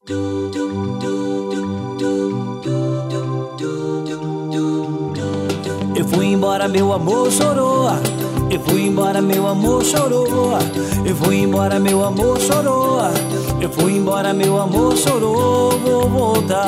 Eu fui embora, meu amor chorou. Eu fui embora, meu amor chorou. Eu fui embora, meu amor chorou. Eu fui embora, meu amor chorou. Vou voltar.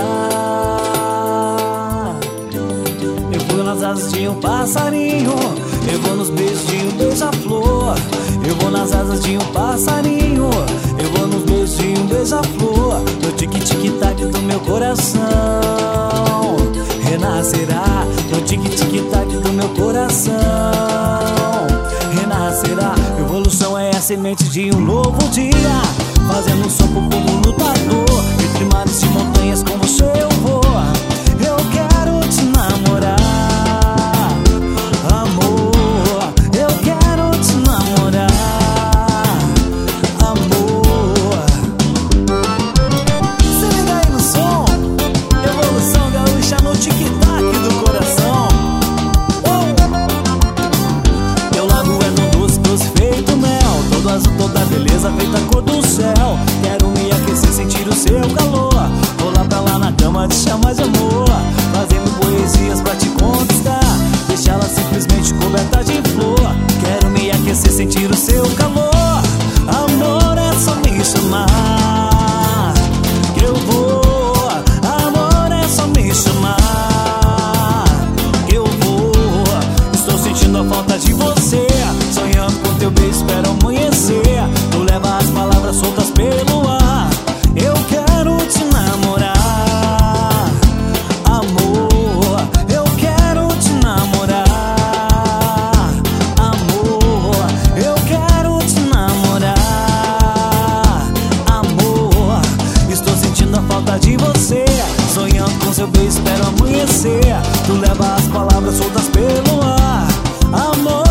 Eu vou nas asas de um passarinho. Eu vou nos beijos de um beija-flor. Eu vou nas asas de um passarinho. Eu vou nos beijos de um beija-flor. No tic-tic-tac do meu coração renascerá. No tic-tic-tac do meu coração renascerá. Evolução é a semente de um novo dia, fazendo um som pro povo lutador. Entre mares e montanhas com você eu vou. Eu quero te namorar, amor. Eu quero te namorar, amor. Se liga aí no som, evolução gaúcha no tic-tac do coração. Teu lago é tão doce, doce feito mel, todo azul, toda beleza feita cor do céu. Quero me aquecer, sentir o seu calor. Vou lá pra lá na cama te chamar de amor, fazendo poesias pra te conquistar, deixá-la simplesmente coberta de flor. Quero me aquecer, sentir o seu calor. Amor, é só me chamar que eu vou. Amor, é só me chamar que eu vou. Estou sentindo a falta de você, sonhando com teu beijo, espero amanhecer. Tu leva as palavras soltas pelo ar. Eu quero te namorar, amor. Eu quero te namorar, amor. Eu quero te namorar, amor. Estou sentindo a falta de você, sonhando com seu beijo, espero amanhecer. Tu leva as palavras soltas pelo ar, amor.